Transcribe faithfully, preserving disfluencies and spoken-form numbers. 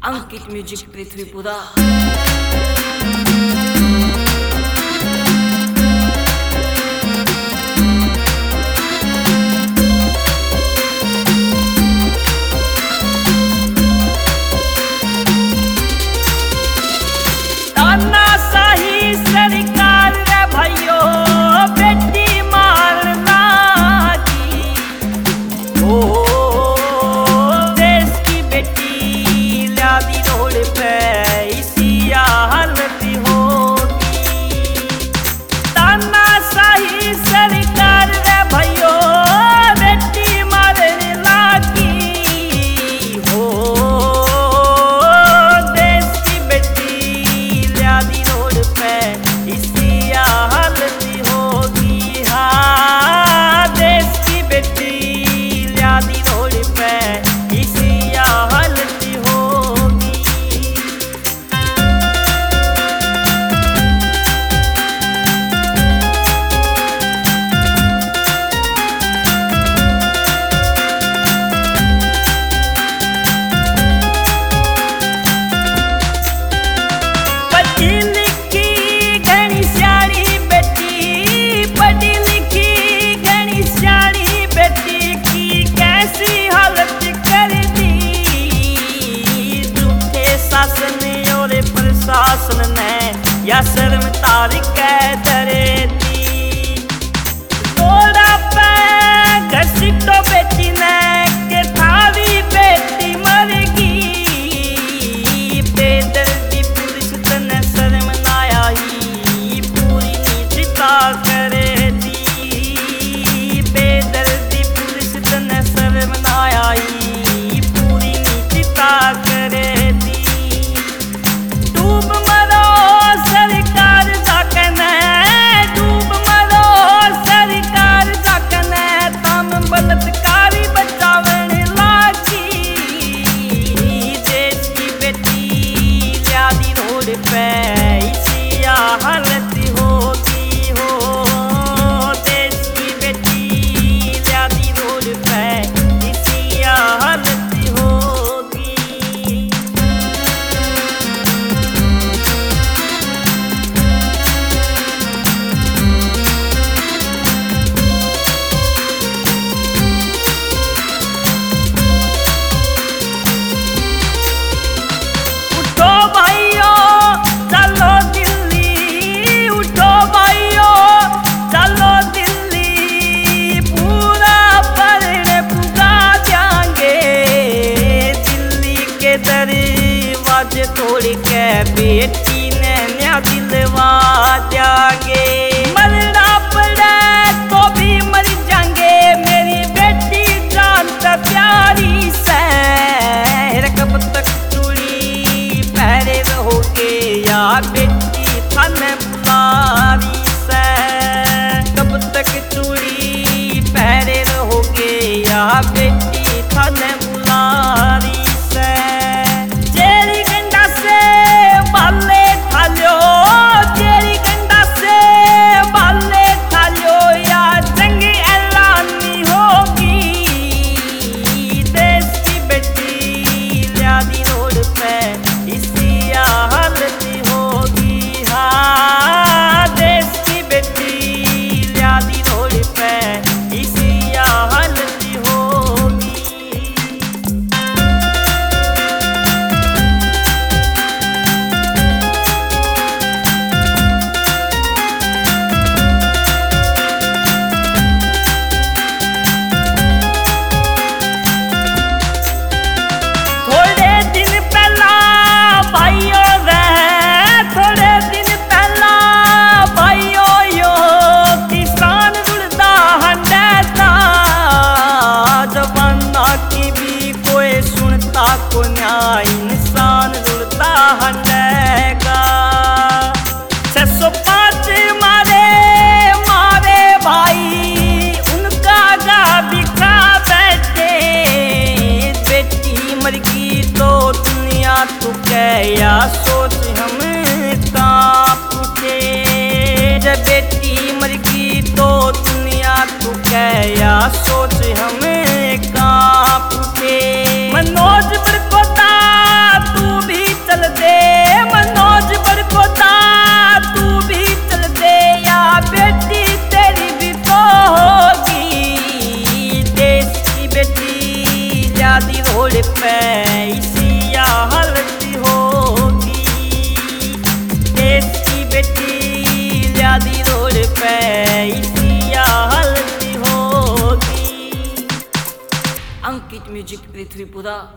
अंकित music Prithvipura. शासन ने या शर्म तार के दरे दी तोड़ा पे घसीटो बेटी ने के थारी बेटी मर गई। बेदर्दी पुलिस तने शर्म ना आई पूरी नीचता करे दी। बेदर्दी पुलिस तने शर्म ना आई पूरी नीचता करे दी। डूब मरो सरकार जाकने डूब मरो सरकार जाकने तम बलात्कारी बचावन लागी। देश की बेटी ल्यादी रोड पे इसी हालत होगी हो। देश की बेटी ल्यादी रोड पे इसी हालत होगी। दरवाजे तोड़ के बेटी ने न्या दिलवा जागे। मरना पड़े तो भी मर जाएंगे मेरी बेटी जान तो प्यारी से। कब तक चूड़ी पहरे रहोगे या बेटी थाने बुलारी से। कब तक चूड़ी पहरे रहोगे या बेटी थाने बुलारी से। को न्याय इंसान रुलता हंडेगा। छह सौ पाँच मारे मारे भाई उनका गा बिखा बैठे। बेटी मर गई तो दुनिया तू क्या सोच हम कांप उठे। जब बेटी मर गई तो दुनिया तू क्या सोच हम कांप उठे। मनोज बड़कोटा तू पे सिया हलती होगी। देश की बेटी ल्यादी रोड पे सिया हलती होगी। अंकित म्यूजिक त्रिपुरा।